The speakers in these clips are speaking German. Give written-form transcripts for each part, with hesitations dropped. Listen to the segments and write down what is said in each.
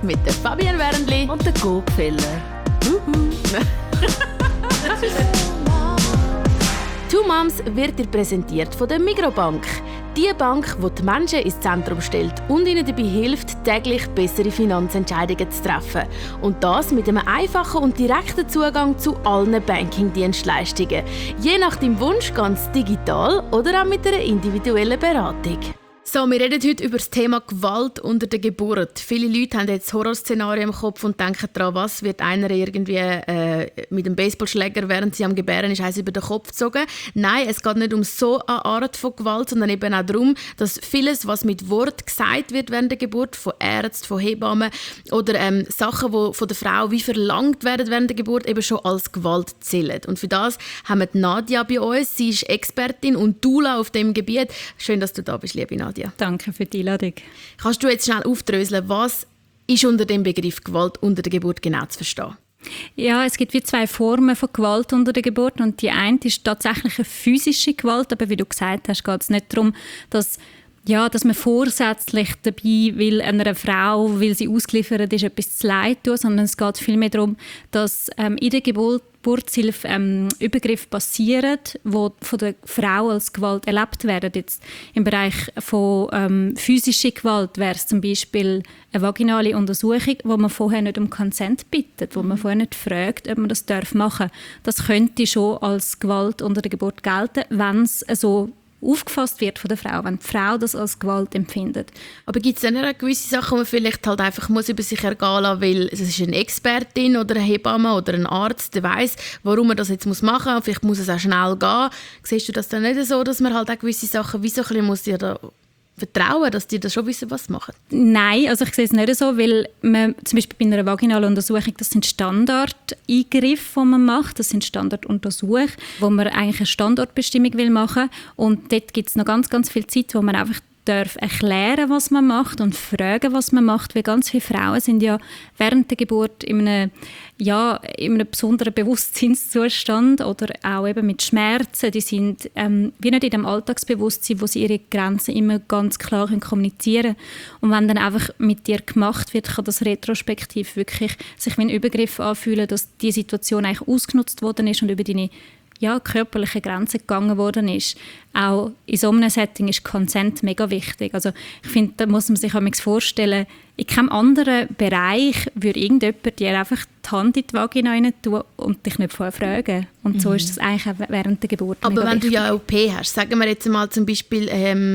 mit der Fabienne Wernli und der Gopfeller. «Two Moms» wird dir präsentiert von der Migros-Bank. Die Bank, die die Menschen ins Zentrum stellt und ihnen dabei hilft, täglich bessere Finanzentscheidungen zu treffen. Und das mit einem einfachen und direkten Zugang zu allen Banking-Dienstleistungen. Je nach deinem Wunsch ganz digital oder auch mit einer individuellen Beratung. So, wir reden heute über das Thema Gewalt unter der Geburt. Viele Leute haben jetzt Horrorszenarien im Kopf und denken daran, was wird einer irgendwie mit einem Baseballschläger, während sie am Gebären ist, eins über den Kopf gezogen. Nein, es geht nicht um so eine Art von Gewalt, sondern eben auch darum, dass vieles, was mit Wort gesagt wird während der Geburt, von Ärzten, von Hebammen oder Sachen, die von der Frau wie verlangt werden während der Geburt, eben schon als Gewalt zählen. Und für das haben wir Nadia bei uns. Sie ist Expertin und Doula auf dem Gebiet. Schön, dass du da bist, liebe Nadia. Danke für die Einladung. Kannst du jetzt schnell aufdröseln, was ist unter dem Begriff Gewalt unter der Geburt genau zu verstehen? Ja, es gibt wie zwei Formen von Gewalt unter der Geburt und die eine ist tatsächlich eine physische Gewalt, aber wie du gesagt hast, geht es nicht darum, dass man vorsätzlich dabei will einer Frau, weil sie ausgeliefert ist, etwas zu leid tun, sondern es geht vielmehr darum, dass in der Geburtshilfe Übergriffe passieren, die von der Frau als Gewalt erlebt werden. Jetzt im Bereich von physischer Gewalt wäre es zum Beispiel eine vaginale Untersuchung, wo man vorher nicht um Consent bittet, wo man vorher nicht fragt, ob man das machen darf. Das könnte schon als Gewalt unter der Geburt gelten, wenn es so aufgefasst wird von der Frau, wenn die Frau das als Gewalt empfindet. Aber gibt es dann auch gewisse Sachen, die man vielleicht halt einfach muss über sich ergehen lassen, weil es ist eine Expertin oder eine Hebamme oder ein Arzt, der weiss, warum man das jetzt machen muss. Vielleicht muss es auch schnell gehen. Siehst du das dann nicht so, dass man halt auch gewisse Sachen wie so ein bisschen muss dir da vertrauen, dass die da schon wissen, was sie machen? Nein, also ich sehe es nicht so, weil man zum Beispiel bei einer vaginalen Untersuchung, das sind Standardeingriffe, die man macht, das sind Standarduntersuchungen, wo man eigentlich eine Standortbestimmung machen will. Und dort gibt es noch ganz, ganz viel Zeit, wo man einfach darf erklären, was man macht und fragen, was man macht, weil ganz viele Frauen sind ja während der Geburt in einem besonderen Bewusstseinszustand oder auch eben mit Schmerzen. Die sind wie nicht in dem Alltagsbewusstsein, wo sie ihre Grenzen immer ganz klar kommunizieren können. Und wenn dann einfach mit dir gemacht wird, kann das retrospektiv wirklich sich wie ein Übergriff anfühlen, dass die Situation eigentlich ausgenutzt worden ist und über deine körperliche Grenzen gegangen worden ist. Auch in so einem Setting ist Consent mega wichtig. Also ich finde, da muss man sich vorstellen, in keinem anderen Bereich würde irgendjemand dir einfach die Hand in die Vagina rein tun und dich nicht vorher fragen. Und so ist das eigentlich auch während der Geburt. Aber wenn du ja eine OP hast, sagen wir jetzt mal zum Beispiel,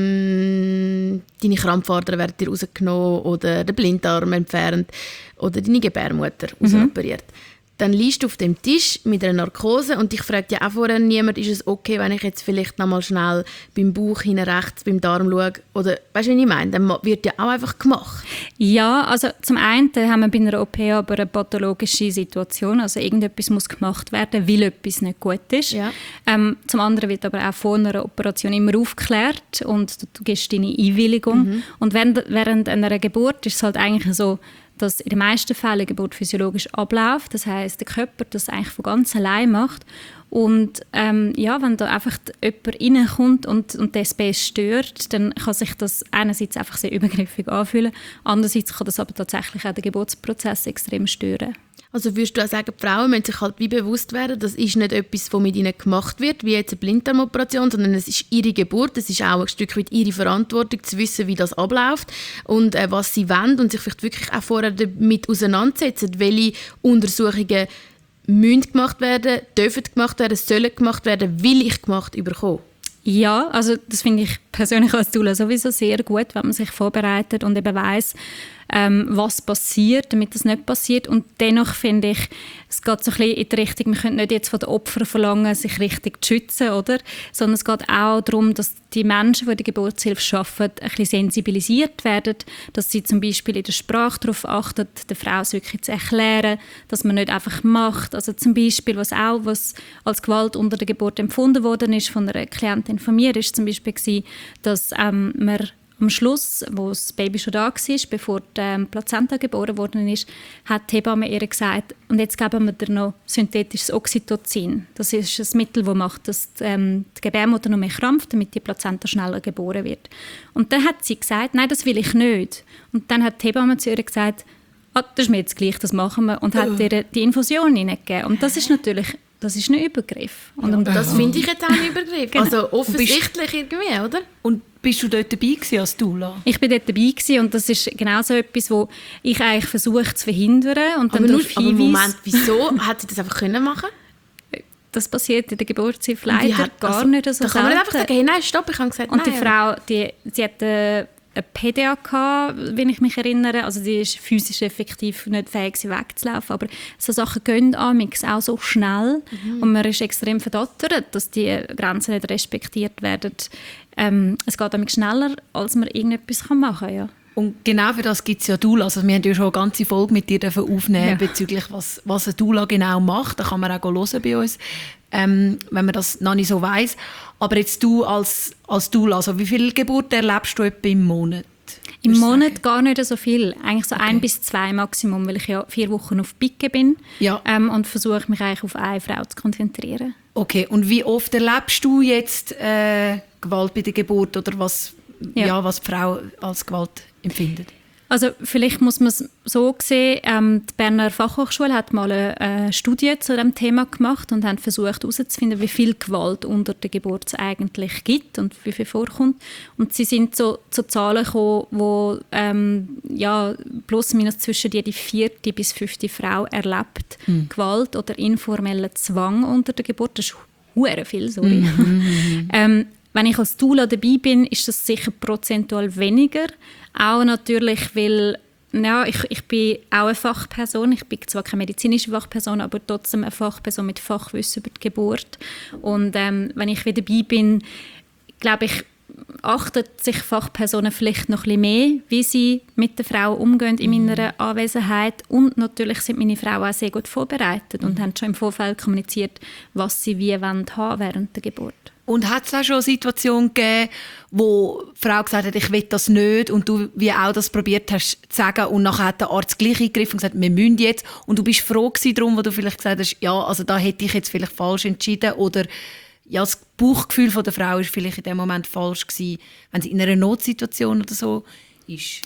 deine Krampfader werden dir rausgenommen oder der Blinddarm entfernt oder deine Gebärmutter rausoperiert. Dann liegst du auf dem Tisch mit einer Narkose und dich fragt ja auch vorher niemand, ist es okay, wenn ich jetzt vielleicht noch mal schnell beim Bauch hinten rechts, beim Darm schaue? Oder, weißt du, was ich meine? Dann wird ja auch einfach gemacht. Ja, also zum einen haben wir bei einer OP aber eine pathologische Situation, also irgendetwas muss gemacht werden, weil etwas nicht gut ist. Ja. Zum anderen wird aber auch vor einer Operation immer aufgeklärt und du gibst deine Einwilligung. Und während einer Geburt ist es halt eigentlich so, dass in den meisten Fällen die Geburt physiologisch abläuft. Das heisst, der Körper das eigentlich von ganz allein macht. Und wenn da einfach jemand reinkommt und den Space stört, dann kann sich das einerseits einfach sehr übergriffig anfühlen, andererseits kann das aber tatsächlich auch den Geburtsprozess extrem stören. Also würdest du auch sagen, die Frauen müssen sich halt wie bewusst werden, das ist nicht etwas, was mit ihnen gemacht wird, wie jetzt eine Blinddarmoperation, sondern es ist ihre Geburt, es ist auch ein Stück weit ihre Verantwortung, zu wissen, wie das abläuft und was sie wollen und sich vielleicht wirklich auch vorher damit auseinandersetzen, welche Untersuchungen müssen gemacht werden, dürfen gemacht werden, sollen gemacht werden, will ich gemacht bekommen. Ja, also das finde ich persönlich als Doula sowieso sehr gut, wenn man sich vorbereitet und eben weiss, was passiert, damit das nicht passiert. Und dennoch finde ich, es geht so ein bisschen in die Richtung, wir können nicht jetzt von den Opfern verlangen, sich richtig zu schützen, oder? Sondern es geht auch darum, dass die Menschen, die die Geburtshilfe arbeiten, ein bisschen sensibilisiert werden, dass sie zum Beispiel in der Sprache darauf achten, der Frau es wirklich zu erklären, dass man nicht einfach macht. Also zum Beispiel, was als Gewalt unter der Geburt empfunden worden ist von einer Klientin von mir, ist zum Beispiel, dass man am Schluss, wo das Baby schon da war, bevor die Plazenta geboren worden ist, hat die Hebamme ihr gesagt, und jetzt geben wir dir noch synthetisches Oxytocin. Das ist ein Mittel, das macht, dass die Gebärmutter noch mehr krampft, damit die Plazenta schneller geboren wird. Und dann hat sie gesagt, nein, das will ich nicht. Und dann hat die Hebamme zu ihr gesagt, das ist mir jetzt gleich, das machen wir, und hat ihr die Infusion hineingegeben. Und das ist natürlich, das ist ein Übergriff. Und das finde ich jetzt auch ein Übergriff. Genau. Also offensichtlich irgendwie, oder? Und bist du dort dabei gewesen als Doula? Ich bin dort dabei gewesen, und das ist genau so etwas, wo ich eigentlich versuche zu verhindern und dann darauf hinweise. Aber Moment, wieso hat sie das einfach können machen? Das passiert in der Geburtshilfe leider gar nicht so selten. Da kann man nicht einfach sagen, hey, nein, stopp, ich habe gesagt, und nein. Die Frau, sie hat eine PDA gehabt, wenn ich mich erinnere. Also die ist physisch effektiv nicht fähig, sie wegzulaufen. Aber so Sachen gehen amigs auch so schnell. Und man ist extrem verdattert, dass die Grenzen nicht respektiert werden. Es geht amigs schneller, als man irgendetwas machen kann. Ja. Und genau für das gibt es ja Doula. Also wir haben ja schon eine ganze Folge mit dir aufnehmen bezüglich, was eine Doula genau macht. Da kann man auch hören bei uns, wenn man das noch nicht so weiss. Aber jetzt du als Doula, also wie viele Geburten erlebst du etwa im Monat? Im Monat gar nicht so viel. Eigentlich so 1 bis 2 Maximum, weil ich ja 4 Wochen auf Picke bin und versuche mich eigentlich auf eine Frau zu konzentrieren. Okay, und wie oft erlebst du jetzt Gewalt bei der Geburt oder was die Frau als Gewalt empfindet? Also vielleicht muss man es so sehen, die Berner Fachhochschule hat mal eine Studie zu diesem Thema gemacht und hat versucht herauszufinden, wie viel Gewalt unter der Geburt es eigentlich gibt und wie viel vorkommt. Und sie sind zu Zahlen gekommen, wo plus minus zwischen jede 4. bis 5. Frau erlebt Gewalt oder informellen Zwang unter der Geburt. Das ist verdammt viel, sorry. Wenn ich als Doula dabei bin, ist das sicher prozentual weniger. Auch natürlich, weil ich bin auch eine Fachperson. Ich bin zwar keine medizinische Fachperson, aber trotzdem eine Fachperson mit Fachwissen über die Geburt. Und wenn ich wieder dabei bin, glaube ich, achten sich Fachpersonen vielleicht noch ein bisschen mehr, wie sie mit der Frau umgehen in meiner Anwesenheit. Und natürlich sind meine Frauen auch sehr gut vorbereitet und haben schon im Vorfeld kommuniziert, was sie wie haben während der Geburt. Und hat es auch schon eine Situation gegeben, wo die Frau gesagt hat, ich will das nicht, und du wie auch das probiert hast zu sagen, und nachher hat der Arzt gleich eingegriffen und gesagt, wir müssen jetzt, und du bist froh gewesen darum, wo du vielleicht gesagt hast, ja, also da hätte ich jetzt vielleicht falsch entschieden, oder ja, das Bauchgefühl von der Frau war vielleicht in dem Moment falsch gewesen, wenn sie in einer Notsituation oder so ist?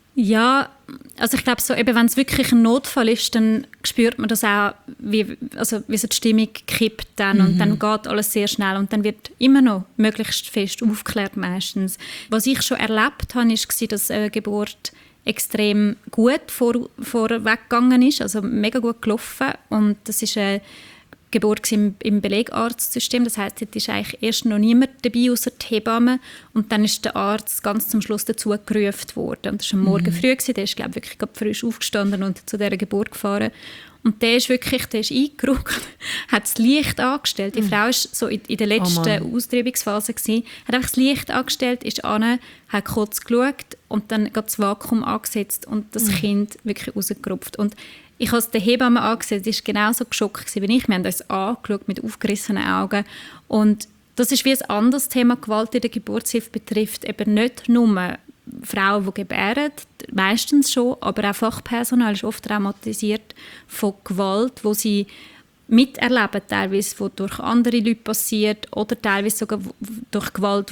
Ja, also ich glaube, so, wenn es wirklich ein Notfall ist, dann spürt man das auch, wie so die Stimmung kippt dann und dann geht alles sehr schnell und dann wird immer noch möglichst fest aufgeklärt meistens. Was ich schon erlebt habe, war, dass eine Geburt extrem gut vorweggegangen ist, also mega gut gelaufen, und das ist eine Geburt im Belegarztsystem. Das heisst, dort ist eigentlich erst noch niemand dabei, außer die Hebamme. Und dann ist der Arzt ganz zum Schluss dazu gerufen worden. Und das war am Morgen früh. Der ist, glaube ich, wirklich gerade frisch aufgestanden und zu dieser Geburt gefahren. Und der ist eingerückt, hat das Licht angestellt. Die Frau war so in der letzten Austreibungsphase, hat einfach das Licht angestellt, ist an, hat kurz geschaut und dann das Vakuum angesetzt und das Kind wirklich rausgerupft. Und ich habe es der Hebamme angesehen, sie war genauso geschockt wie ich. Wir haben uns angeschaut mit aufgerissenen Augen. Und das ist wie ein anderes Thema, Gewalt in der Geburtshilfe betrifft eben nicht nur Frauen, die gebären, meistens schon, aber auch Fachpersonal ist oft traumatisiert von Gewalt, wo sie miterleben, teilweise wo durch andere Leute passiert oder teilweise sogar durch Gewalt,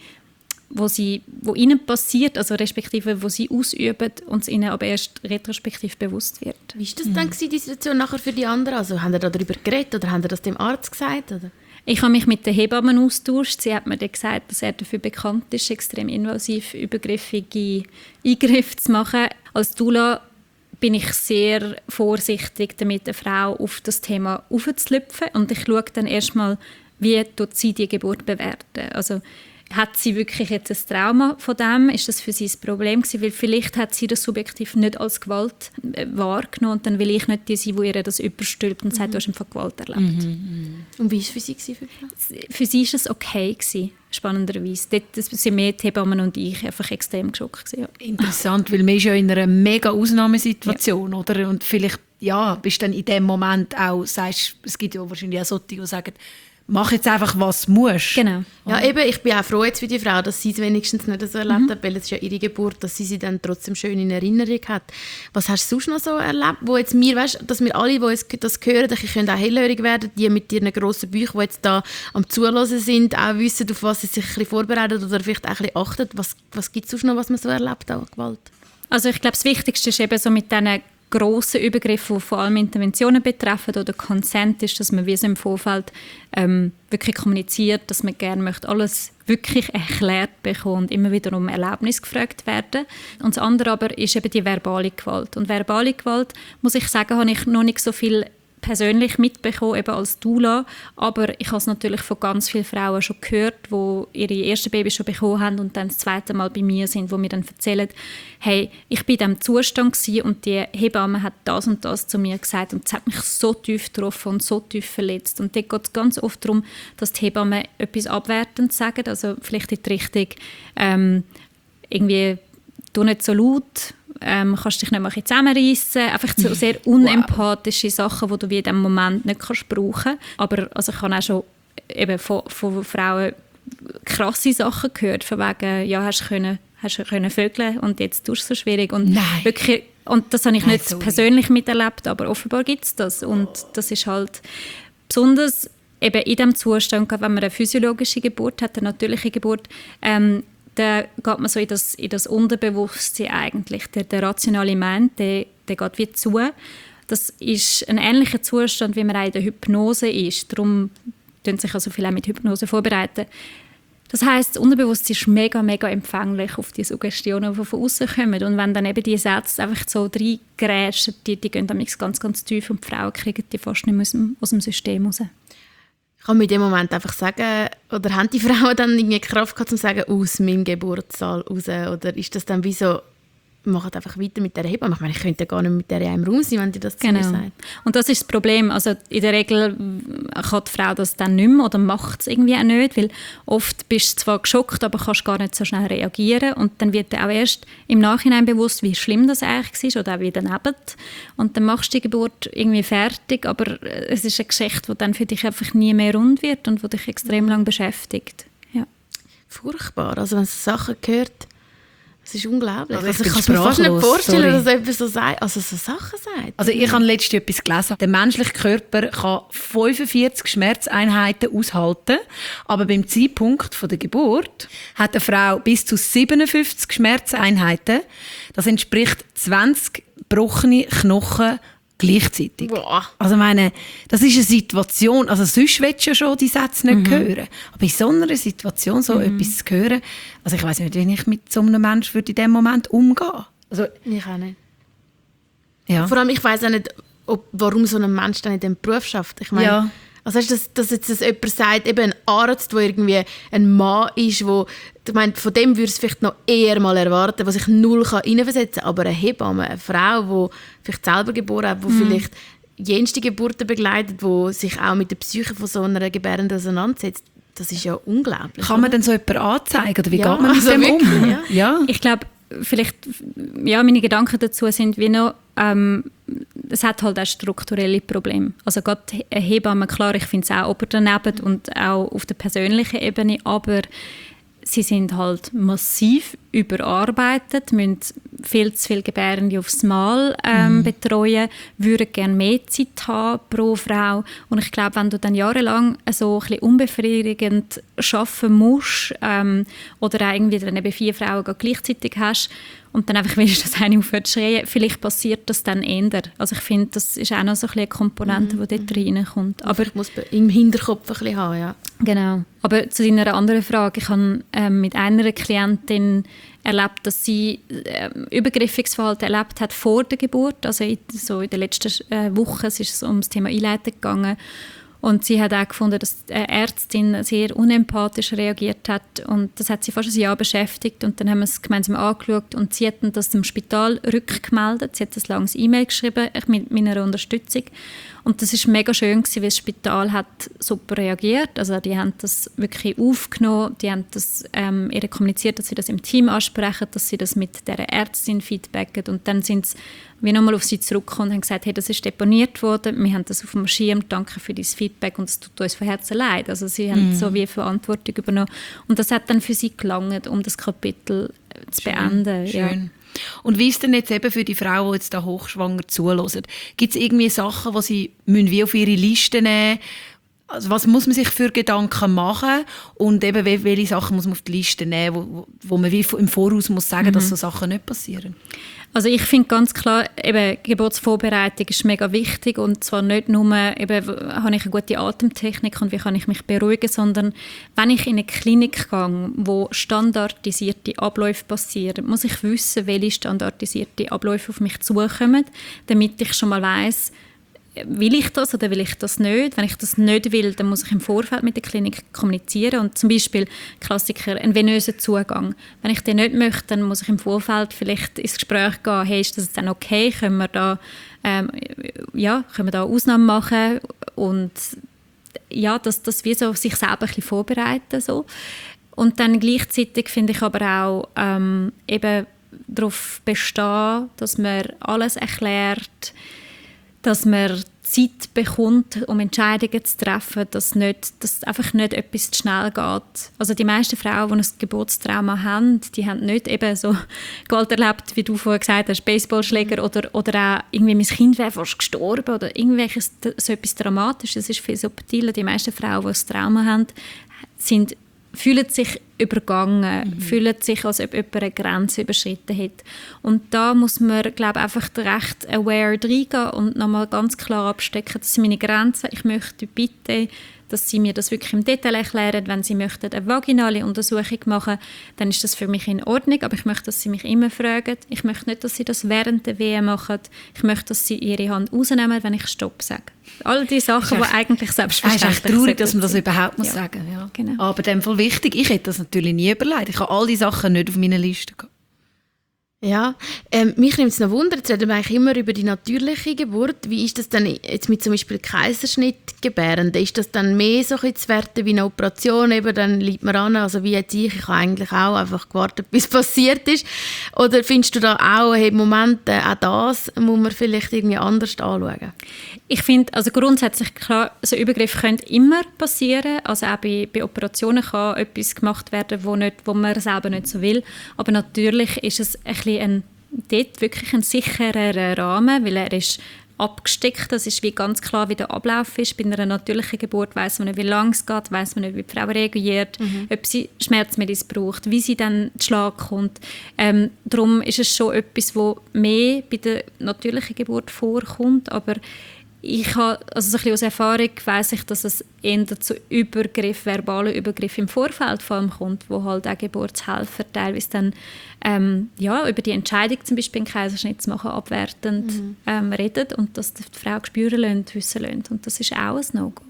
wo ihnen passiert, also respektive wo sie ausüben und es ihnen aber erst retrospektiv bewusst wird. Wie war das dann die Situation nachher für die anderen? Also haben ihr darüber geredet oder haben ihr das dem Arzt gesagt? Oder? Ich habe mich mit der Hebamme austauscht. Sie hat mir dann gesagt, dass er dafür bekannt ist, extrem invasiv übergriffige Eingriffe zu machen. Als Doula bin ich sehr vorsichtig damit, eine Frau auf das Thema aufzulüpfen. Und ich schaue dann erstmal, wie sie die Geburt bewerten. Also hat sie wirklich jetzt ein Trauma von dem? Ist das für sie ein Problem gewesen? Weil vielleicht hat sie das subjektiv nicht als Gewalt wahrgenommen und dann will ich nicht die sein, die ihr das überstülpt und sagt, du hast einfach Gewalt erlebt. Und wie war es für sie? Für sie war es okay gewesen, spannenderweise. Dort sind wir, die Hebammen und ich, einfach extrem geschockt gewesen, ja. Interessant, weil man ist ja in einer mega Ausnahmesituation, oder? Und vielleicht bist du dann in dem Moment auch, sagst, es gibt ja wahrscheinlich auch solche, die sagen, mach jetzt einfach, was du musst. Genau. Ja, eben, ich bin auch froh jetzt für die Frau, dass sie es wenigstens nicht so erlebt hat, weil es ist ja ihre Geburt, dass sie dann trotzdem schön in Erinnerung hat. Was hast du sonst noch so erlebt, wo jetzt dass wir alle, die das hören, können auch hellhörig werden, die mit ihren grossen Büchern, die jetzt da am Zuhören sind, auch wissen, auf was sie sich ein bisschen vorbereitet oder vielleicht auch ein bisschen achten. Was gibt es sonst noch, was man so erlebt an Gewalt? Also ich glaube, das Wichtigste ist eben so mit diesen grossen Übergriffe, die vor allem Interventionen betreffen oder Consent ist, dass man wie so im Vorfeld wirklich kommuniziert, dass man gerne möchte alles wirklich erklärt bekommen und immer wieder um Erlaubnis gefragt werden. Und das andere aber ist eben die verbale Gewalt. Und verbale Gewalt, muss ich sagen, habe ich noch nicht so viel persönlich mitbekommen, eben als Doula, aber ich habe es natürlich von ganz vielen Frauen schon gehört, die ihre ersten Babys schon bekommen haben und dann das zweite Mal bei mir sind, wo mir dann erzählen, hey, ich war in diesem Zustand und die Hebamme hat das und das zu mir gesagt und es hat mich so tief getroffen und so tief verletzt. Und dort geht es ganz oft darum, dass die Hebammen etwas abwertend sagen, also vielleicht in die Richtung irgendwie «du nicht so laut», kannst dich nicht mehr zusammenreissen. Einfach so sehr unempathische Sachen, die du wie in diesem Moment nicht kannst brauchen. Aber also ich habe auch schon eben von Frauen krasse Sachen gehört, von wegen, ja, hast du können vögeln und jetzt tust du es so schwierig. Und wirklich, und das habe ich nicht persönlich miterlebt, aber offenbar gibt es das. Und das ist halt besonders eben in diesem Zustand, wenn man eine physiologische Geburt hat, eine natürliche Geburt, da geht man so in das Unterbewusstsein eigentlich. Der rationale Mensch, der geht wie zu. Das ist ein ähnlicher Zustand, wie man auch in der Hypnose ist. Darum tun sich also viele auch mit Hypnose vorbereiten. Das heisst, das Unterbewusstsein ist mega, mega empfänglich auf die Suggestionen, die von außen kommen. Und wenn dann eben die Sätze einfach so reingrätschen, die gehen dann ganz, ganz tief und die Frauen kriegen die fast nicht mehr aus dem System raus. Kann man in dem Moment einfach sagen, oder haben die Frauen dann irgendwie Kraft gehabt, um zu sagen, aus meinem Geburtssaal raus? Oder ist das dann wie so, macht einfach weiter mit der Hebamme? Ich meine, ich könnte gar nicht mit der in einem Raum sein, wenn die das zu mir sagt. Und das ist das Problem. Also in der Regel kann die Frau das dann nicht mehr oder macht es irgendwie auch nicht, weil oft bist du zwar geschockt, aber kannst gar nicht so schnell reagieren und dann wird dir auch erst im Nachhinein bewusst, wie schlimm das eigentlich war oder auch wie daneben. Und dann machst du die Geburt irgendwie fertig, aber es ist eine Geschichte, die dann für dich einfach nie mehr rund wird und die dich extrem lang beschäftigt. Ja. Furchtbar. Also wenn es Sachen hört, das ist unglaublich. Also ich kann es mir fast nicht vorstellen, dass jemand so sagt, also so Sachen sagt. Also ich habe letztens etwas gelesen. Der menschliche Körper kann 45 Schmerzeinheiten aushalten, aber beim Zeitpunkt der Geburt hat eine Frau bis zu 57 Schmerzeinheiten. Das entspricht 20 gebrochene Knochen gleichzeitig. Boah. Also meine, das ist eine Situation, also sonst willst du ja schon die Sätze nicht hören. Aber in so einer Situation so etwas zu hören, also ich weiss nicht, wie ich mit so einem Menschen in diesem Moment umgehen. Also, ich auch nicht. Ja. Vor allem, ich weiss auch nicht, warum so ein Mensch dann in diesem Beruf schafft. Ich meine, Ja. also dass jetzt jemand sagt, eben ein Arzt, der irgendwie ein Mann ist, wo, ich meine, von dem würde es vielleicht noch eher mal erwarten, der sich null hineinversetzen kann, aber eine Hebamme, eine Frau, die vielleicht selber geboren hat, die vielleicht jenste Geburten begleitet, die sich auch mit der Psyche von so einer Gebärenden auseinandersetzt, das ist ja unglaublich. Kann man denn so jemanden anzeigen? Oder wie Ja, geht man mit also dem wirklich, um? ja. Ja. Ich glaube, vielleicht, ja, meine Gedanken dazu sind wie noch, es hat halt auch strukturelle Probleme. Also gerade Hebammen, klar, ich finde es auch ober daneben und auch auf der persönlichen Ebene, aber sie sind halt massiv überarbeitet, müssen viel zu viele Gebärende aufs Mal betreuen, würden gerne mehr Zeit haben pro Frau. Und ich glaube, wenn du dann jahrelang so ein bisschen unbefriedigend arbeiten musst oder auch irgendwie dann eben 4 Frauen gleichzeitig hast und dann einfach willst, dass eine aufhört zu schreien, vielleicht passiert das dann eher. Also ich finde, das ist auch noch so ein bisschen eine Komponente, die dort reinkommt. Aber ich muss im Hinterkopf ein bisschen haben, ja. Genau. Aber zu deiner anderen Frage, ich habe mit einer Klientin erlebt, dass sie übergriffiges Verhalten erlebt hat vor der Geburt, also in den letzten Wochen. Es ist um das Thema Einleitung gegangen. Und sie hat auch gefunden, dass die Ärztin sehr unempathisch reagiert hat. Und das hat sie fast ein Jahr beschäftigt. Und dann haben wir es gemeinsam angeschaut. Und sie hat das dem Spital rückgemeldet. Sie hat ein langes E-Mail geschrieben mit meiner Unterstützung. Und das war mega schön, weil das Spital hat super reagiert. Also die haben das wirklich aufgenommen. Die haben das, ihr kommuniziert, dass sie das im Team ansprechen, dass sie das mit der Ärztin feedbacken. Und dann sind sie wie nochmal auf sie zurückgekommen und haben gesagt, hey, das ist deponiert worden, wir haben das auf dem Schirm, danke für dein Feedback und es tut uns von Herzen leid. Also sie haben so wie Verantwortung übernommen. Und das hat dann für sie gelangt, um das Kapitel zu beenden. Schön. Ja. Und wie ist denn jetzt eben für die Frauen, die jetzt da hochschwanger zuhören? Gibt es irgendwie Sachen, die sie wie auf ihre Liste nehmen müssen? Also was muss man sich für Gedanken machen und eben welche Sachen muss man auf die Liste nehmen, wo man wie im Voraus muss sagen, dass so Sachen nicht passieren? Also ich finde ganz klar, eben, Geburtsvorbereitung ist mega wichtig und zwar nicht nur, eben, habe ich eine gute Atemtechnik und wie kann ich mich beruhigen, sondern wenn ich in eine Klinik gehe, wo standardisierte Abläufe passieren, muss ich wissen, welche standardisierte Abläufe auf mich zukommen, damit ich schon mal weiss, will ich das oder will ich das nicht? Wenn ich das nicht will, dann muss ich im Vorfeld mit der Klinik kommunizieren und zum Beispiel Klassiker, einen venösen Zugang. Wenn ich den nicht möchte, dann muss ich im Vorfeld vielleicht ins Gespräch gehen, hey, ist das dann okay? Können wir da Ausnahmen machen? Und ja, dass wie so sich selber ein bisschen vorbereiten. So. Und dann gleichzeitig finde ich aber auch eben darauf bestehen, dass man alles erklärt, dass man Zeit bekommt, um Entscheidungen zu treffen, dass einfach nicht etwas zu schnell geht. Also die meisten Frauen, die ein Geburtstrauma haben, die haben nicht eben so Gewalt erlebt, wie du vorher gesagt hast, Baseballschläger oder auch irgendwie mein Kind wäre fast gestorben oder irgendwelches so etwas Dramatisches. Das ist viel subtiler. Die meisten Frauen, die ein Trauma haben, fühlen sich übergangen, fühlen sich, als ob jemand eine Grenze überschritten hat. Und da muss man, glaube ich, einfach recht aware reingehen und nochmal ganz klar abstecken, das sind meine Grenzen. Ich möchte bitte, dass Sie mir das wirklich im Detail erklären. Wenn Sie möchten eine vaginale Untersuchung machen, dann ist das für mich in Ordnung, aber ich möchte, dass Sie mich immer fragen. Ich möchte nicht, dass Sie das während der Wehe machen. Ich möchte, dass Sie Ihre Hand rausnehmen, wenn ich Stopp sage. All die Sachen, die eigentlich selbstverständlich sind. Es ist echt traurig, dass man das überhaupt muss sagen muss. Ja. Genau. Aber in dem Fall wichtig, ich hätte das natürlich nie überlegt. Ich habe all die Sachen nicht auf meiner Liste gehabt. Ja, mich nimmt es noch Wunder, jetzt reden wir eigentlich immer über die natürliche Geburt. Wie ist das denn jetzt mit zum Beispiel Kaiserschnittgebärenden? Ist das dann mehr so zu werten wie eine Operation? Eben, dann liegt man an, also wie jetzt ich habe eigentlich auch einfach gewartet, bis es passiert ist. Oder findest du da auch, hey, Momente, auch das muss man vielleicht irgendwie anders anschauen? Ich finde, also grundsätzlich klar, so Übergriffe können immer passieren. Also auch bei Operationen kann etwas gemacht werden, wo man selber nicht so will. Aber natürlich ist es dort wirklich ein sicherer Rahmen, weil er ist abgesteckt. Das ist wie ganz klar, wie der Ablauf ist. Bei einer natürlichen Geburt weiss man nicht, wie lange es geht, weiss man nicht, wie die Frau reagiert, ob sie Schmerzmittel braucht, wie sie dann zu Schlag kommt. Darum ist es schon etwas, was mehr bei der natürlichen Geburt vorkommt, aber ich habe, also so ein bisschen aus Erfahrung weiss ich, dass es eher zu verbalen Übergriffen im Vorfeld vor allem kommt, wo halt auch Geburtshelfer teilweise dann über die Entscheidung, zum Beispiel einen Kaiserschnitt zu machen, abwertend reden und das die Frau spüren lassen, wissen lassen. Und das ist auch ein No-Go.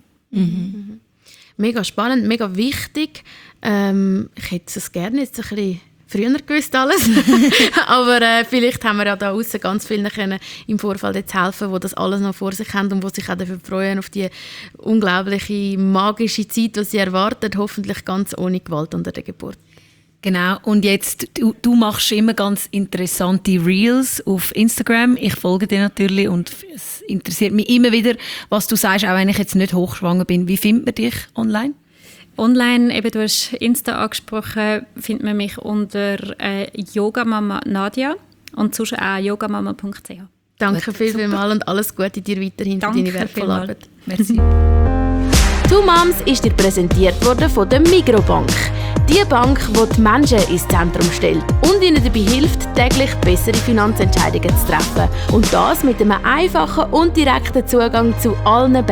Mega spannend, mega wichtig. Ich hätte es gerne jetzt ein bisschen früher gewusst alles. Aber vielleicht haben wir ja da aussen ganz vielen können im Vorfeld jetzt helfen, die das alles noch vor sich haben und die sich auch dafür freuen auf die unglaubliche, magische Zeit, die sie erwartet, hoffentlich ganz ohne Gewalt unter der Geburt. Genau, und jetzt, du machst immer ganz interessante Reels auf Instagram. Ich folge dir natürlich und es interessiert mich immer wieder, was du sagst, auch wenn ich jetzt nicht hochschwanger bin. Wie findet man dich online? Online, eben, du hast Insta angesprochen, findet man mich unter Yogamama Nadia und sonst auch yogamama.ch. Danke vielmals und alles Gute dir weiterhin für deine wertvolle Arbeit. Merci. «Two Moms» ist dir präsentiert worden von der Migros-Bank. Die Bank, die die Menschen ins Zentrum stellt und ihnen dabei hilft, täglich bessere Finanzentscheidungen zu treffen. Und das mit einem einfachen und direkten Zugang zu allen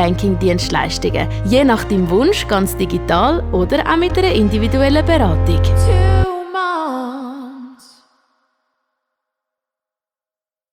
Banking-Dienstleistungen. Je nach deinem Wunsch ganz digital oder auch mit einer individuellen Beratung.